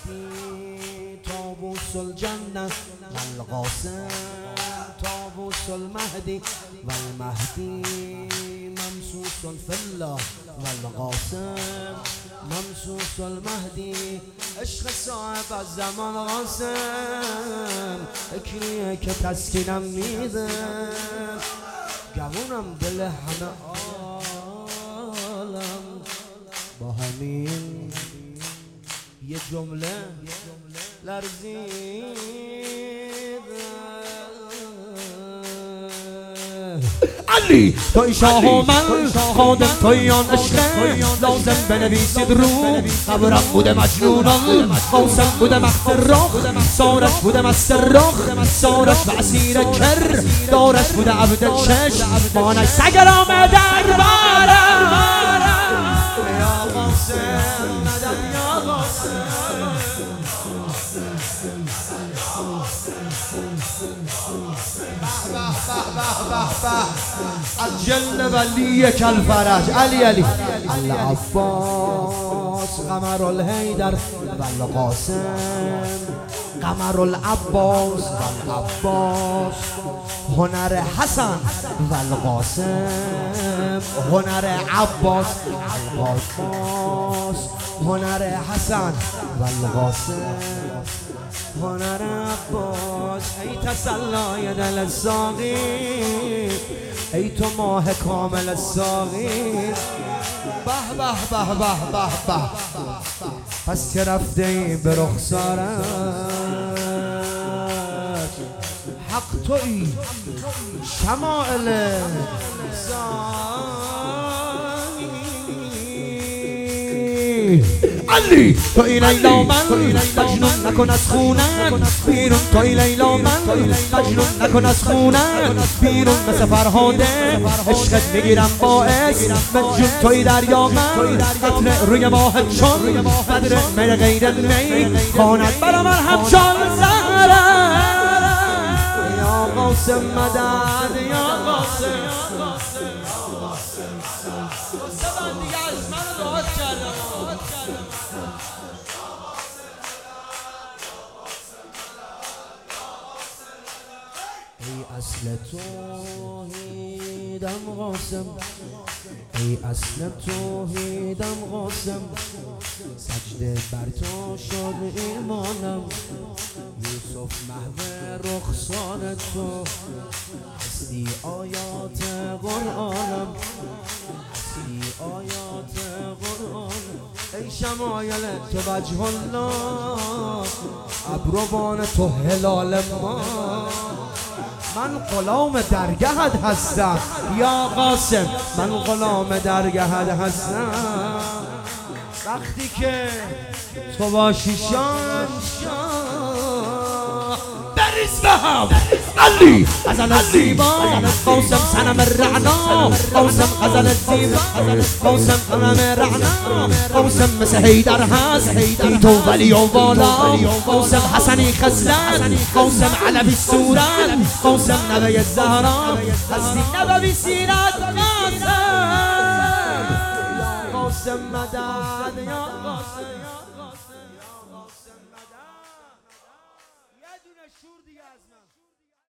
المهدي طاووس الجنة والقاسم طاووس المهدي والمهدي ممسوس في الله والقاسم ممسوس المهدی عشق صاحب از زمان قاسم اکریه که تسکینم میده گمونم دل همه عالم با همین یه جمله لرزیده علی توی شاه و من خادم تویان عشقه لازم بنویسید رو قبرم بوده مجنونم قاسم بوده مخت رخ سارش بوده مست رخ سارش به اسیر کر دارش بوده عبد چشم مانش سگرام دربارم یا قاسم مدد یا قاسم الجن ولی کالفرج علی العباس قمر الحیدر والقاسم قمر العباس والعباس هنر حسن والقاسم هنر عباس والعباس هنر حسن والقاسم هنر عباس ای تسلای دل ساقی ای تو ماه کامل ساقی به به به به به به پس که رفته ای به رخسارت حق توی شمائل علی توی لیلا من مجنون نکن از خونم بیرون توی لیلا من مجنون نکن از خونم بیرون مثل فرهاده عشقت میگیرم باعث مجنون توی دریا من قطره روی ماه چون بدر من غیر می خواند برا من همچون زهرم یا قاسم مدد یا قاسم ای اصل توحیدم قاسم ای اصل توحیدم قاسم سجده بر تو شد ایمانم یوسف محو رخسار تو هستی آیات قرآنم هستی آیات قرآنم ای شمایل تو وجه الله ابروان تو هلال ما من غلام درگهت هستم یا قاسم من غلام درگهت هستم وقتی که تو باشی شان بریز به هم علی غزل زیبا قاسم صنم رعنا قاسم غزل زیبا قاسم صنم رعنا قاسم مثل حیدر هست دیتو ولی و بالا قاسم حسنی خزلن قاسم علوی صورت قاسم نوی زهرا هستی نبوی سیرت قاسم قاسم مدد یا قاسم